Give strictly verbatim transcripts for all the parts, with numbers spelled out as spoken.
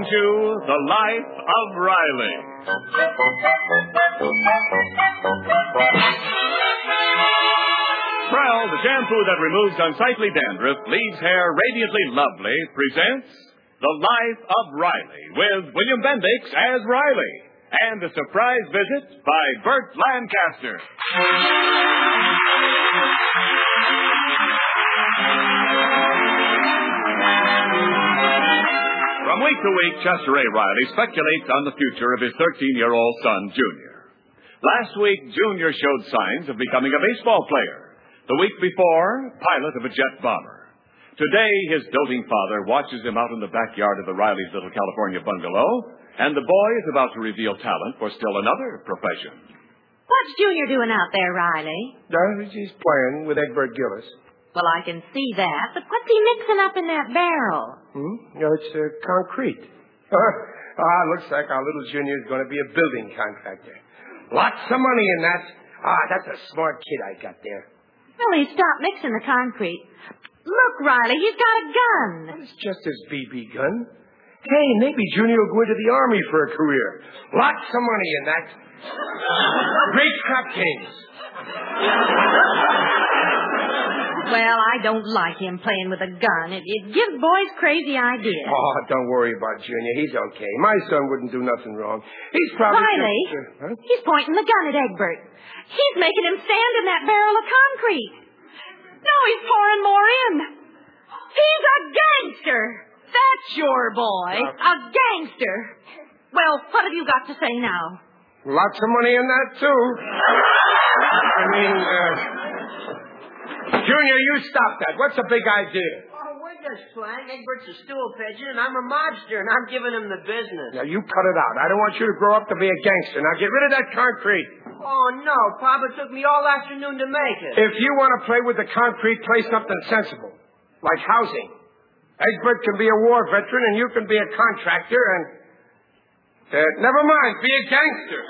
brings you The Life of Riley. Prell, the shampoo that removes unsightly dandruff, leaves hair radiantly lovely, presents The Life of Riley with William Bendix as Riley and a surprise visit by Burt Lancaster. From week to week, Chester A. Riley speculates on the future of his thirteen-year-old son, Junior. Last week, Junior showed signs of becoming a baseball player. The week before, pilot of a jet bomber. Today, his doting father watches him out in the backyard of the Riley's little California bungalow, and the boy is about to reveal talent for still another profession. What's Junior doing out there, Riley? Uh, he's playing with Egbert Gillis. Well, I can see that, but what's he mixing up in that barrel? Hmm? No, it's uh, concrete. Ah, looks like our little Junior is going to be a building contractor. Lots of money in that. Ah, that's a smart kid I got there. Well, he stopped mixing the concrete. Look, Riley, he's got a gun. It's just his B B gun. Hey, maybe Junior will go into the Army for a career. Lots of money in that. Great crap games. Well, I don't like him playing with a gun. It, it gives boys crazy ideas. Oh, don't worry about Junior. He's okay. My son wouldn't do nothing wrong. He's probably... Riley, just, uh, huh? He's pointing the gun at Egbert. He's making him stand in that barrel of concrete. Now he's pouring more in. He's a gangster. That's your boy. Uh, a gangster. Well, what have you got to say now? Lots of money in that, too. I mean, uh... Junior, you stop that. What's the big idea? Oh, we're just playing. Egbert's a stool pigeon, and I'm a mobster, and I'm giving him the business. Now, you cut it out. I don't want you to grow up to be a gangster. Now, get rid of that concrete. Oh, no. Papa took me all afternoon to make it. If you want to play with the concrete, play something sensible, like housing. Egbert can be a war veteran, and you can be a contractor, and... Uh, never mind, be a gangster.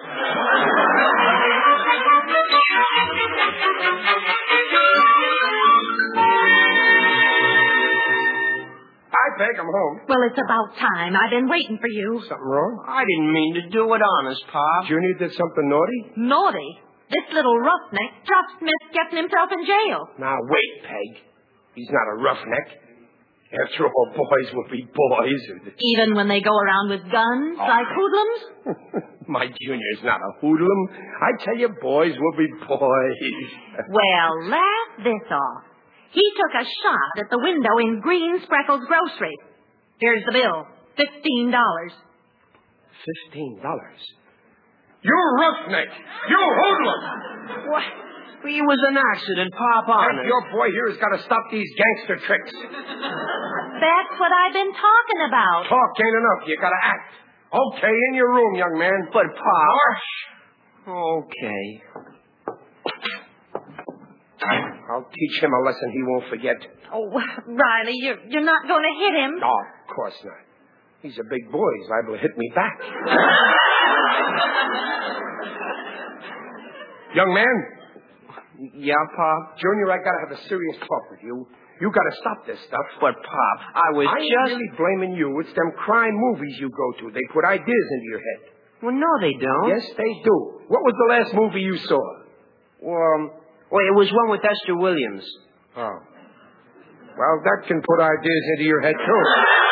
I beg, I'm home. Well, it's about time. I've been waiting for you. Something wrong? I didn't mean to do it honest, Pop. Junior did something naughty? Naughty? This little roughneck just missed getting himself in jail. Now, wait, Peg. He's not a roughneck. After all, boys will be boys. Even when they go around with guns, oh. like hoodlums? My Junior's not a hoodlum. I tell you, boys will be boys. Well, laugh this off. He took a shot at the window in Green Spreckles Grocery. Here's the bill. Fifteen dollars. Fifteen dollars? You roughneck! You hoodlum! What? Well, it was an accident, Pop, on it. Your boy here has got to stop these gangster tricks. That's what I've been talking about. Talk ain't enough. You got to act. Okay, in your room, young man. But, Pop... Hush! Okay. I'll teach him a lesson he won't forget. Oh, Riley, you're, you're not going to hit him. Oh, of course not. He's a big boy. He's liable to hit me back. Young man? Yeah, Pop? Junior, I got to have a serious talk with you. You got to stop this stuff. But, Pop, I was I just... ain't really blaming you. It's them crime movies you go to. They put ideas into your head. Well, no, they don't. Yes, they do. What was the last movie you saw? Well... Well, it was one with Esther Williams. Oh. Well, that can put ideas into your head, too.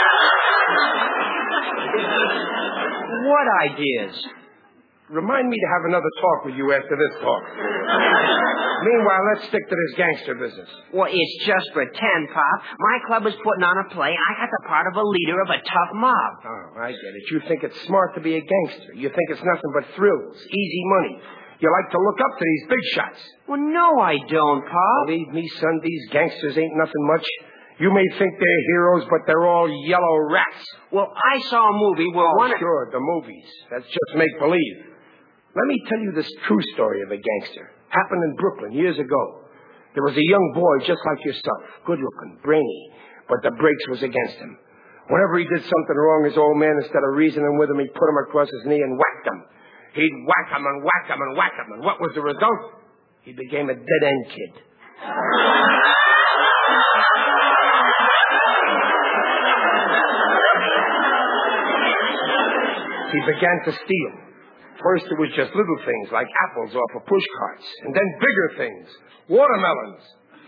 What ideas? Remind me to have another talk with you after this talk. Meanwhile, let's stick to this gangster business. Well, it's just pretend, Pop. My club is putting on a play. I got the part of a leader of a tough mob. Oh, I get it. You think it's smart to be a gangster. You think it's nothing but thrills, easy money. You like to look up to these big shots. Well, no, I don't, Pop. Believe me, son, these gangsters ain't nothing much. You may think they're heroes, but they're all yellow rats. Well, I saw a movie where oh, one... sure, the movies. That's just make-believe. Let me tell you this true story of a gangster. Happened in Brooklyn years ago. There was a young boy just like yourself, good-looking, brainy, but the brakes was against him. Whenever he did something wrong, his old man, instead of reasoning with him, he'd put him across his knee and whacked him. He'd whack him and whack him and whack him, and what was the result? He became a dead-end kid. He began to steal. First, it was just little things like apples off of push carts, and then bigger things, watermelons.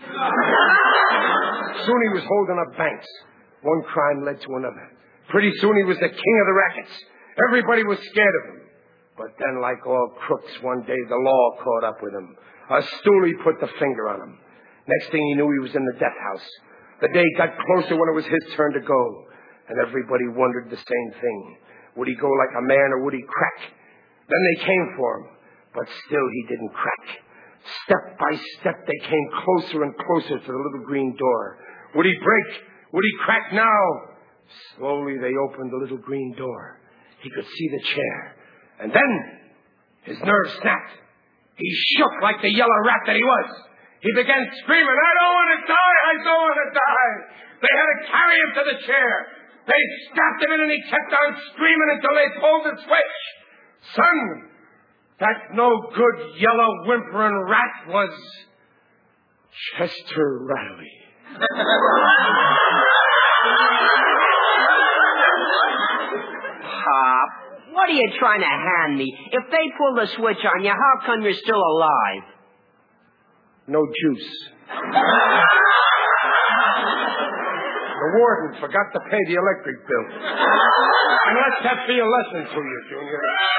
Soon he was holding up banks. One crime led to another. Pretty soon he was the king of the rackets. Everybody was scared of him. But then, like all crooks, one day the law caught up with him. A stoolie put the finger on him. Next thing he knew, he was in the death house. The day got closer when it was his turn to go. And everybody wondered the same thing. Would he go like a man or would he crack? Then they came for him. But still he didn't crack. Step by step they came closer and closer to the little green door. Would he break? Would he crack now? Slowly they opened the little green door. He could see the chair. And then his nerves snapped. He shook like the yellow rat that he was. He began screaming, I don't want to die, I don't want to die. They had to carry him to the chair. They strapped him in and he kept on screaming until they pulled the switch. Son, that no good yellow whimpering rat was Chester Riley. Pop, what are you trying to hand me? If they pull the switch on you, how come you're still alive? No juice. The warden forgot to pay the electric bill. And let that be a lesson to you, Junior.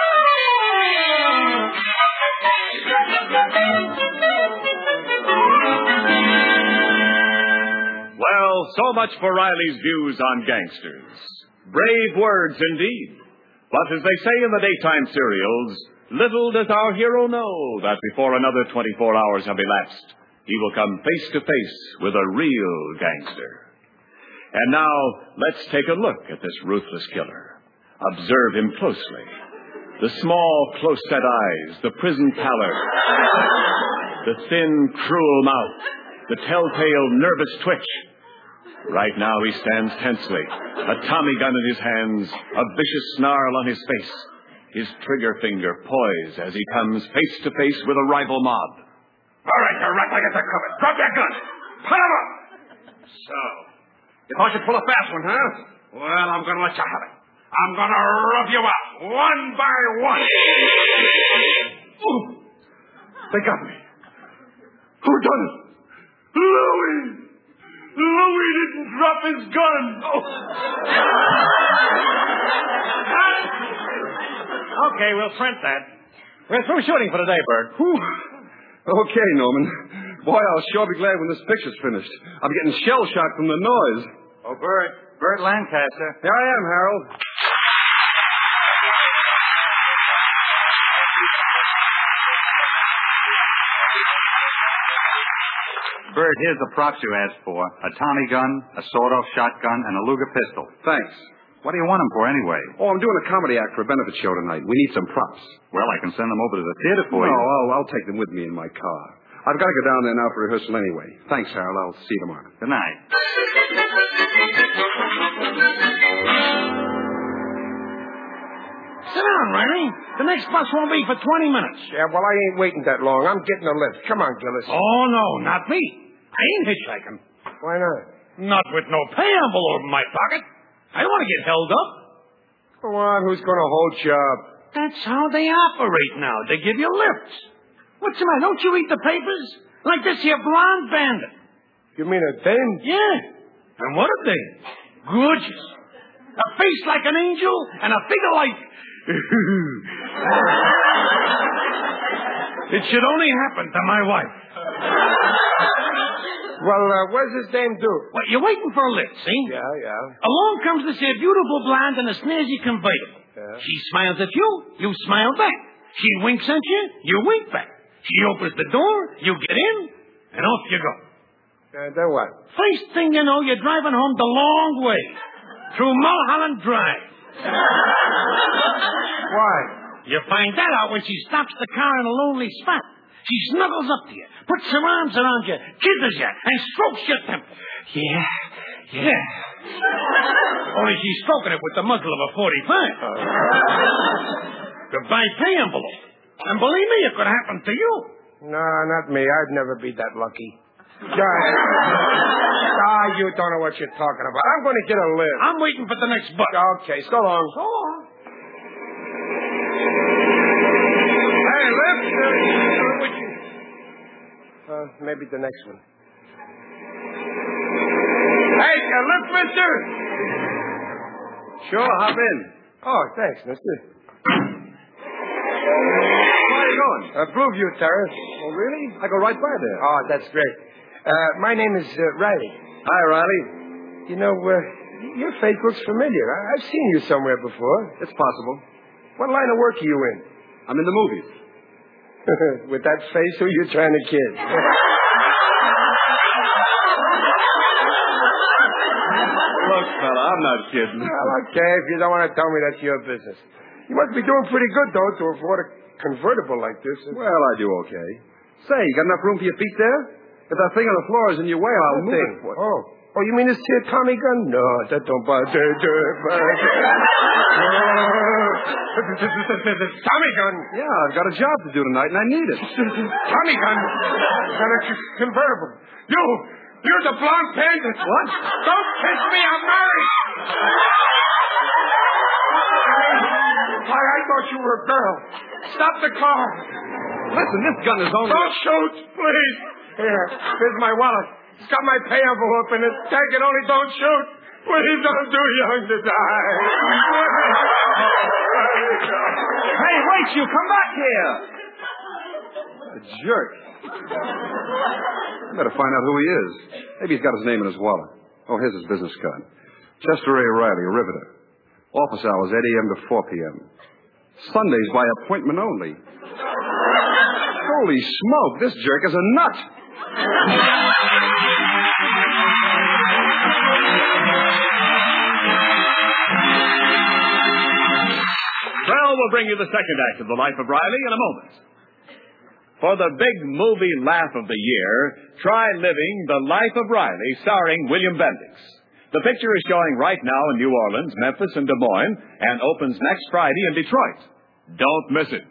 Well, so much for Riley's views on gangsters. Brave words indeed. But as they say in the daytime serials, little does our hero know that before another twenty-four hours have elapsed, he will come face to face with a real gangster. And now, let's take a look at this ruthless killer. Observe him closely. The small, close-set eyes, the prison pallor, the thin, cruel mouth, the telltale nervous twitch. Right now he stands tensely, a Tommy gun in his hands, a vicious snarl on his face, his trigger finger poised as he comes face to face with a rival mob. All right, you rat, I got that covered. Drop that gun. Put him up. So, you thought you'd pull a fast one, huh? Well, I'm going to let you have it. I'm going to rub you out, one by one. Ooh. They got me. Who done it? Louie! Louie didn't drop his gun. Oh. Okay, we'll print that. We're through shooting for today, Bert. Whew. Okay, Norman. Boy, I'll sure be glad when this picture's finished. I'm getting shell-shocked from the noise. Oh, Bert. Bert Lancaster. Here I am, Harold. Bert, here's the props you asked for. A Tommy gun, a sawed-off shotgun, and a Luger pistol. Thanks. What do you want them for anyway? Oh, I'm doing a comedy act for a benefit show tonight. We need some props. Well, I can send them over to the theater for no, you. No, I'll, I'll take them with me in my car. I've got to go down there now for rehearsal anyway. Thanks, Harold. I'll see you tomorrow. Good night. Sit down, Riley. The next bus won't be for twenty minutes. Yeah, well, I ain't waiting that long. I'm getting a lift. Come on, Gillis. Oh, no, not me. I ain't hitchhiking. Why not? Not with no pay envelope in my pocket. I don't want to get held up. Go on, who's going to hold you up? That's how they operate now. They give you lifts. What's the matter? Don't you read the papers? Like this here blonde bandit. You mean a dame? Yeah. And what a dame. Gorgeous. A face like an angel and a figure like... It should only happen to my wife. Well, uh, what does this dame do? Well, you're waiting for a lift, see? Yeah, yeah. Along comes this here beautiful blonde in a snazzy convertible. Yeah. She smiles at you, you smile back. She winks at you, you wink back. She opens the door, you get in, and off you go. Uh, then what? First thing you know, you're driving home the long way. Through Mulholland Drive. Why? You find that out when she stops the car in a lonely spot. She snuggles up to you, puts her arms around you, kisses you, and strokes your temple. Yeah, yeah. Only she's stroking it with the muzzle of a forty-five. Uh, Goodbye pay envelope. And believe me, it could happen to you. No, not me. I'd never be that lucky. Ah, you don't know what you're talking about. I'm going to get a lift. I'm waiting for the next bus. Okay, so long. So long. Uh, maybe the next one. Hey, uh, look, mister. Sure, hop in. Oh, thanks, mister. Where are you going? Uh, Blueview Terrace. Oh, really? I go right by there. Oh, that's great. Uh, my name is uh, Riley. Hi, Riley. You know, uh, your face looks familiar. I- I've seen you somewhere before. It's possible. What line of work are you in? I'm in the movies. With that face, who are you trying to kid? Look, fella, I'm not kidding. Well, okay, if you don't want to tell me, that's your business. You must be doing pretty good, though, to afford a convertible like this. Well, I do okay. Say, you got enough room for your feet there? If that thing on the floor is in your way, I'll move thing. it. What? Oh. Oh, you mean this here Tommy gun? No, that don't bother. Tommy gun? Yeah, I've got a job to do tonight, and I need it. Tommy gun? Then it's convertible. You, you're the blonde bandit. What? Don't kiss me, I'm married. Why, I thought you were a girl. Stop the car. Listen, this gun is only... Don't shoot, please. Here, here's my wallet. It's got my pay envelope in it. Take it, only don't shoot. Please, I'm too young to die. Hey, wait, you come back here. A jerk. I better find out who he is. Maybe he's got his name in his wallet. Oh, here's his business card. Chester A. Riley, a riveter. Office hours, eight a.m. to four p.m. Sundays by appointment only. Holy smoke, this jerk is a nut. Well, we'll bring you the second act of The Life of Riley in a moment. For the big movie laugh of the year, try living The Life of Riley, starring William Bendix. The picture is showing right now in New Orleans, Memphis, and Des Moines, and opens next Friday in Detroit. Don't miss it.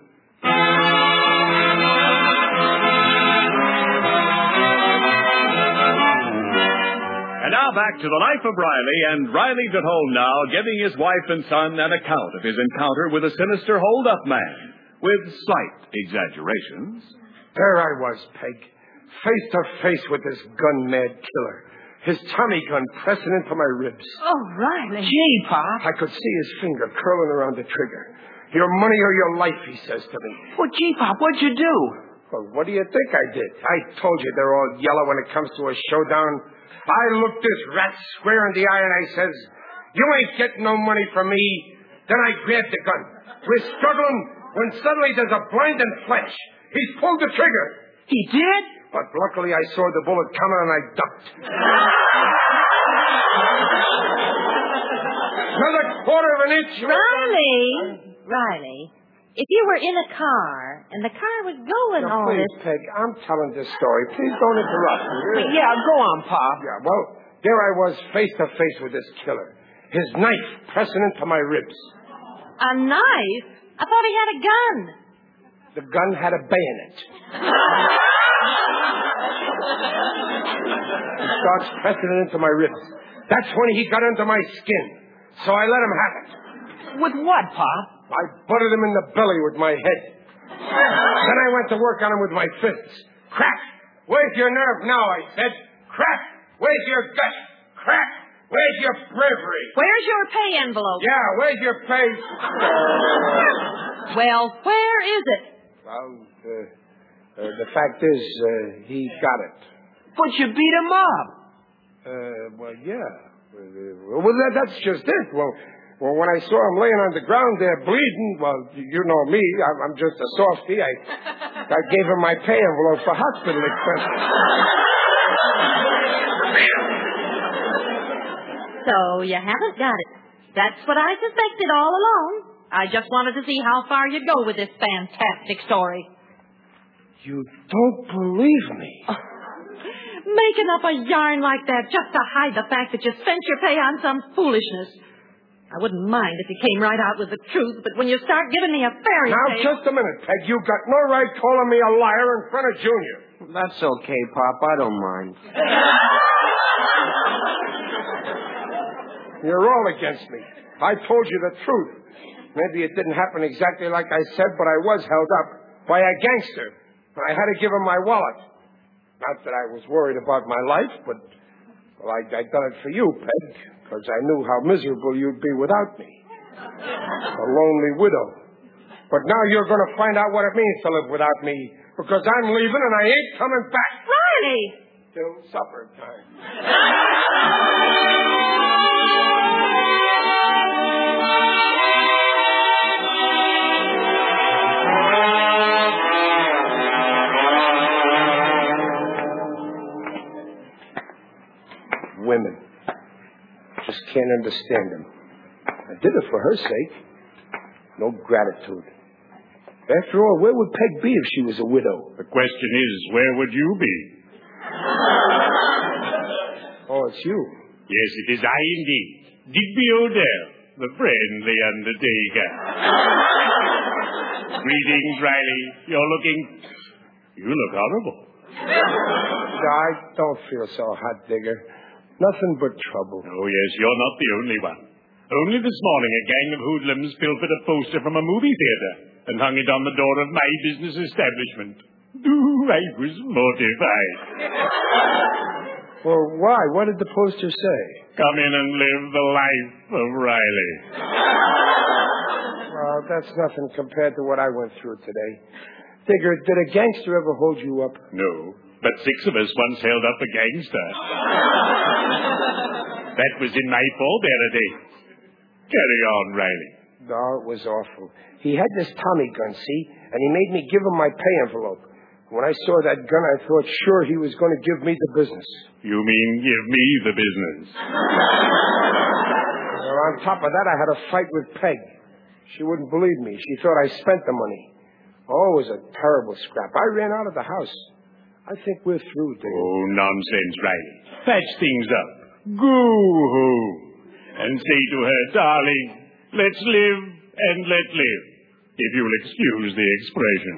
And now back to The Life of Riley, and Riley at home now, giving his wife and son an account of his encounter with a sinister hold-up man, with slight exaggerations. There I was, Peg, face to face with this gun-mad killer. His Tommy gun pressing into my ribs. Oh, Riley. Gee, Pop. I could see his finger curling around the trigger. Your money or your life, he says to me. Well, gee, Pop, what'd you do? Well, what do you think I did? I told you they're all yellow when it comes to a showdown. I looked this rat square in the eye and I says, you ain't getting no money from me. Then I grabbed the gun. We're struggling when suddenly there's a blinding flash. He's pulled the trigger. He did? But luckily I saw the bullet coming and I ducked. Another quarter of an inch. Riley. Riley. If you were in a car and the car was going Now, all please, this... Peg, I'm telling this story. Please don't interrupt me. Yeah, go on, Pop. Yeah, well, there I was face to face with this killer. His knife pressing into my ribs. A knife? I thought he had a gun. The gun had a bayonet. He starts pressing it into my ribs. That's when he got under my skin. So I let him have it. With what, Pop? I butted him in the belly with my head. Then I went to work on him with my fists. Crack! Where's your nerve now, I said. Crack! Where's your gut? Crack! Where's your bravery? Where's your pay envelope? Yeah, where's your face? Well, where is it? Well, uh, uh, the fact is, uh, he got it. But you beat him up. Uh, well, yeah. Uh, well, that, that's just it. Well, well, when I saw him laying on the ground there bleeding, well, you know me, I'm, I'm just a softy. I, I gave him my pay envelope for hospital expenses. So you haven't got it. That's what I suspected all along. I just wanted to see how far you'd go with this fantastic story. You don't believe me? Oh, making up a yarn like that just to hide the fact that you spent your pay on some foolishness. I wouldn't mind if you came right out with the truth, but when you start giving me a fairy Now, tale... just a minute, Peg. You've got no right calling me a liar in front of Junior. That's okay, Pop. I don't mind. You're all against me. I told you the truth. Maybe it didn't happen exactly like I said, but I was held up. by a gangster. And I had to give him my wallet. Not that I was worried about my life, but, well, I, I done it for you, Peg, because I knew how miserable you'd be without me. A lonely widow. But now you're going to find out what it means to live without me, because I'm leaving and I ain't coming back. Riley! Till supper time. Women. Just can't understand them. I did it for her sake. No gratitude. After all, where would Peg be if she was a widow? The question is, where would you be? Oh, it's you. Yes, it is I indeed. Digby Odell, the friendly undertaker. Greetings, Riley. You're looking... You look horrible. I don't feel so hot, Digger. Nothing but trouble. Oh, yes, you're not the only one. Only this morning, a gang of hoodlums pilfered a poster from a movie theater and hung it on the door of my business establishment. Ooh, I was mortified. Well, why? What did the poster say? Come in and live the life of Riley. Well, that's nothing compared to what I went through today. Digger, did a gangster ever hold you up? No, but six of us once held up a gangster. That was in my forbearer days. Carry on, Riley. No, it was awful. He had this Tommy gun, see? And he made me give him my pay envelope. When I saw that gun, I thought sure he was going to give me the business. You mean give me the business? Well, on top of that, I had a fight with Peg. She wouldn't believe me. She thought I spent the money. Oh, it was a terrible scrap. I ran out of the house. I think we're through, Digger. Oh, nonsense, Riley. Patch things up. Go home. And say to her, darling, let's live and let live. If you'll excuse the expression.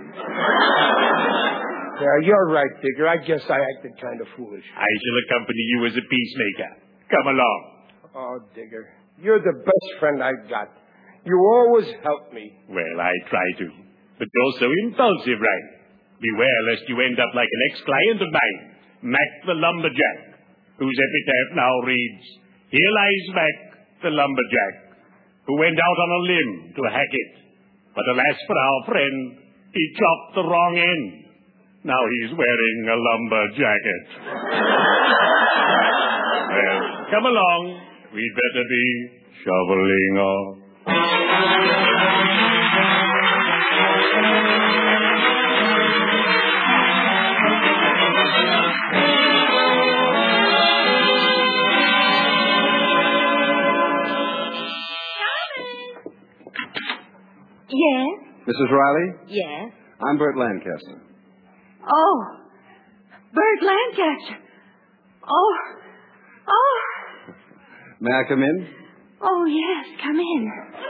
Yeah, you're right, Digger. I guess I acted kind of foolish. I shall accompany you as a peacemaker. Come along. Oh, Digger, you're the best friend I've got. You always help me. Well, I try to. But you're so impulsive, right? Beware lest you end up like an ex-client of mine, Mac the Lumberjack, whose epitaph now reads, Here lies Mac the Lumberjack, who went out on a limb to hack it. But alas for our friend, he chopped the wrong end. Now he's wearing a lumber jacket. Well, come along. We'd better be shoveling off. Yes? Missus Riley? Yes. I'm Bert Lancaster. Oh, Bert Lancaster. Oh, oh. May I come in? Oh, yes, come in.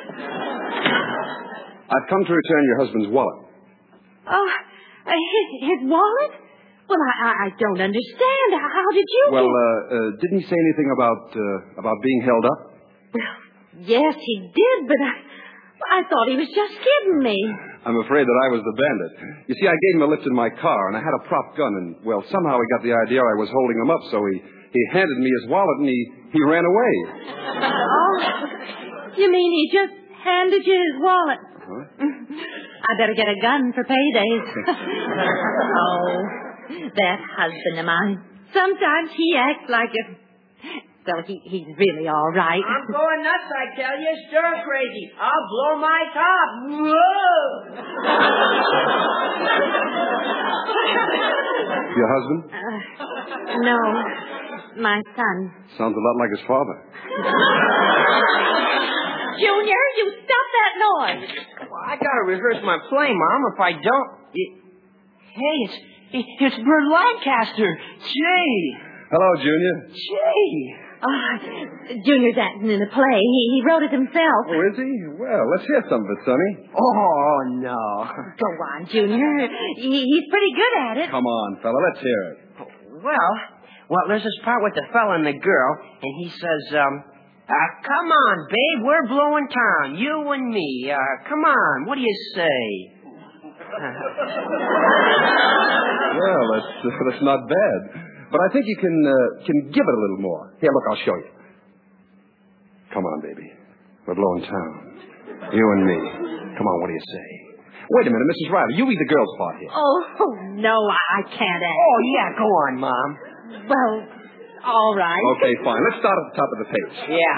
I've come to return your husband's wallet. Oh, uh, his, his wallet? Well, I, I, I don't understand. How did you Well, get... uh, uh, didn't he say anything about uh, about being held up? Well, yes, he did, but I, I thought he was just kidding me. I'm afraid that I was the bandit. You see, I gave him a lift in my car, and I had a prop gun, and, well, somehow he got the idea I was holding him up, so he, he handed me his wallet, and he, he ran away. Oh, you mean he just handed you his wallet? Huh? I better get a gun for paydays. Oh, that husband of mine. Sometimes he acts like a... So he, he's really all right. I'm going nuts, I tell you. Stir crazy. I'll blow my top. Whoa! Your husband? Uh, no, my son. Sounds a lot like his father. Junior, you stop that noise. Well, I gotta rehearse my play, Mom. If I don't... It... Hey, it's, it, it's Bert Lancaster. Gee. Hello, Junior. Gee. Oh, Junior's acting in a play. He, he wrote it himself. Oh, is he? Well, let's hear some of it, Sonny. Oh, no. Go on, Junior. He, he's pretty good at it. Come on, fella, let's hear it. Well, well, there's this part with the fella and the girl, and he says, um, uh, come on, babe, we're blowing town, you and me. Uh, come on, what do you say? Well, that's, uh, that's not bad. But I think you can, uh, can give it a little more. Here, look, I'll show you. Come on, baby. We're blowing town. You and me. Come on, what do you say? Wait a minute, Missus Riley. You read the girl's part here. Oh, no, I can't act. Oh, yeah, go on, Mom. Well, all right. Okay, fine. Let's start at the top of the page. Yeah.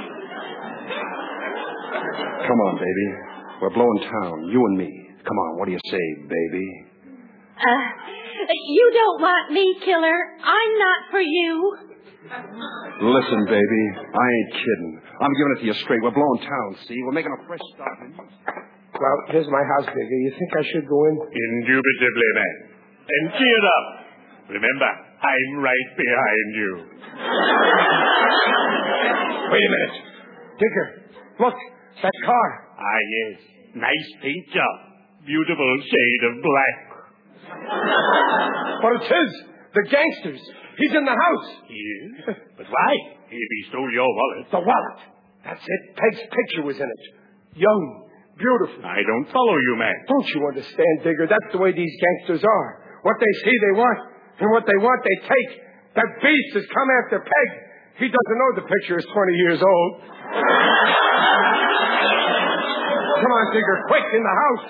Come on, baby. We're blowing town. You and me. Come on, what do you say, baby? Uh, you don't want me, Killer. I'm not for you. Listen, baby. I ain't kidding. I'm giving it to you straight. We're blowing town, see? We're making a fresh start. Well, here's my house, Digger. You think I should go in? Indubitably, man. And cheer up. Remember, I'm right behind you. Wait a minute. Digger, look. That car. Ah, yes. Nice paint job. Beautiful shade of black. But it's his. The gangsters. He's in the house. He is? But why? If he stole your wallet. The wallet. That's it. Peg's picture was in it. Young. Beautiful. I don't follow you, man. Don't you understand, Digger? That's the way these gangsters are. What they see, they want. And what they want, they take. That beast has come after Peg. He doesn't know the picture is twenty years old. Come on, Digger. Quick, in the house.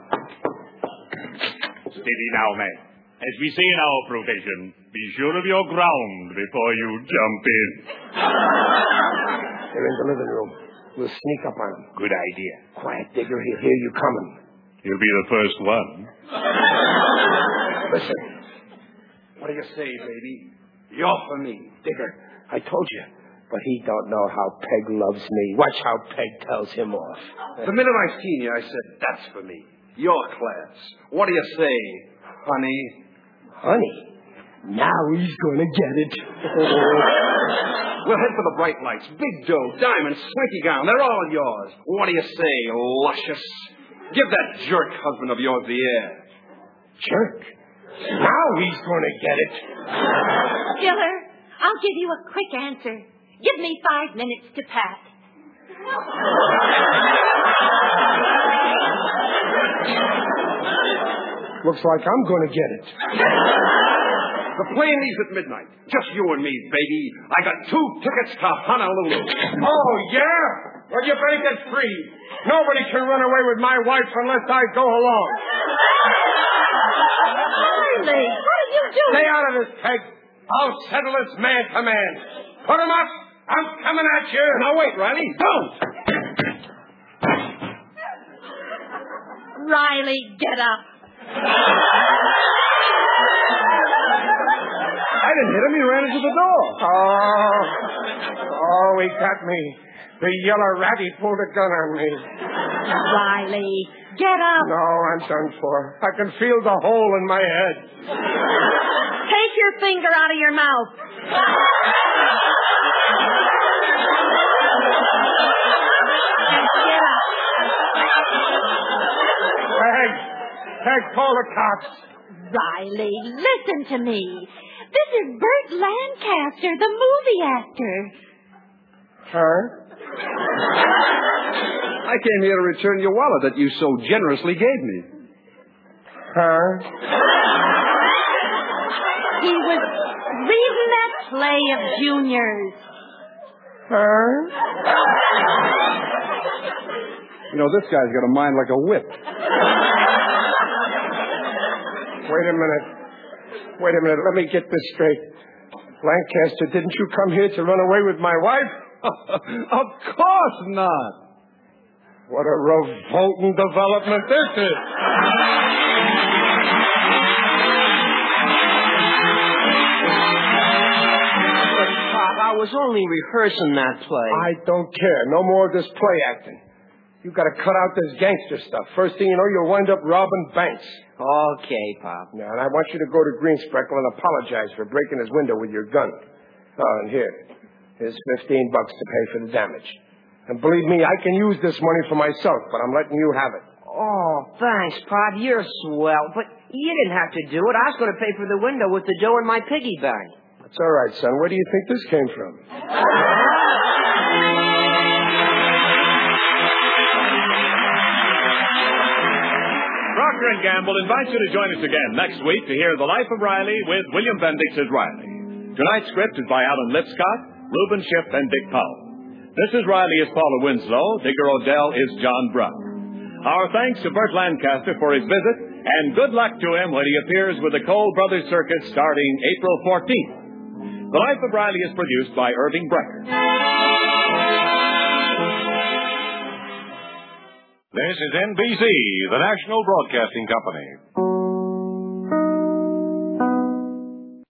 Steady now, man. As we say in our profession, be sure of your ground before you jump in. They're in the living room. We'll sneak up on him. Good idea. Quiet, Digger. He'll hear you coming. You'll be the first one. Listen. What do you say, baby? You're for me. Digger, I told you. But he don't know how Peg loves me. Watch how Peg tells him off. The minute I seen you, I said, that's for me. Your class. What do you say, honey? Honey? Now he's going to get it. We'll head for the bright lights. Big dough, diamonds, swanky gown. They're all yours. What do you say, luscious? Give that jerk husband of yours the air. Jerk? Now he's going to get it. Killer, I'll give you a quick answer. Give me five minutes to pack. Looks like I'm going to get it. The plane leaves at midnight. Just you and me, baby. I got two tickets to Honolulu. Oh, yeah? Well, you better get free. Nobody can run away with my wife unless I go along. Riley, what are you doing? Stay out of this, Peg. I'll settle this man to man. Put him up. I'm coming at you. Now, wait, Riley. Don't. Riley, get up. I didn't hit him. He ran into the door. Oh. Oh, he got me. The yellow rat, he pulled a gun on me. Riley, get up. No, I'm done for. I can feel the hole in my head. Take your finger out of your mouth. Get up. Peg. Peg, call the cops. Riley, listen to me. This is Burt Lancaster, the movie actor. Huh? I came here to return your wallet that you so generously gave me. Huh? He was reading that play of Junior's. Huh? You know, this guy's got a mind like a whip. Wait a minute. Wait a minute. Let me get this straight. Lancaster, didn't you come here to run away with my wife? Of course not. What a revolting development this is. But, Pop, I was only rehearsing that play. I don't care. No more of this play acting. You've got to cut out this gangster stuff. First thing you know, you'll wind up robbing banks. Okay, Pop. Now, and I want you to go to Greenspreckle and apologize for breaking his window with your gun. Oh, and here. Here's fifteen bucks to pay for the damage. And believe me, I can use this money for myself, but I'm letting you have it. Oh, thanks, Pop. You're swell. But you didn't have to do it. I was going to pay for the window with the dough in my piggy bank. That's all right, son. Where do you think this came from? Procter and Gamble invites you to join us again next week to hear The Life of Riley with William Bendix as Riley. Tonight's script is by Alan Lipscott, Reuben Schiff, and Dick Powell. Missus Riley is Paula Winslow. Digger Odell is John Brown. Our thanks to Burt Lancaster for his visit, and good luck to him when he appears with the Cole Brothers Circus starting April fourteenth. The Life of Riley is produced by Irving Brecker. This is N B C, the national broadcasting company.